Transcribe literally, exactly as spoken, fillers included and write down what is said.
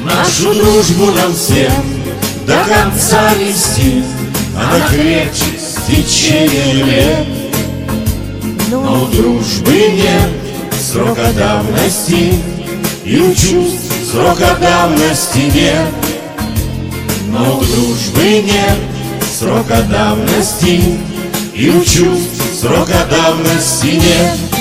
нашу дружбу нам всем до конца нести. Она крепче с течением лет, но у дружбы нет срока давности, и у чувств срока давности нет. Но у дружбы нет срока давности, и у чувств срока давности нет.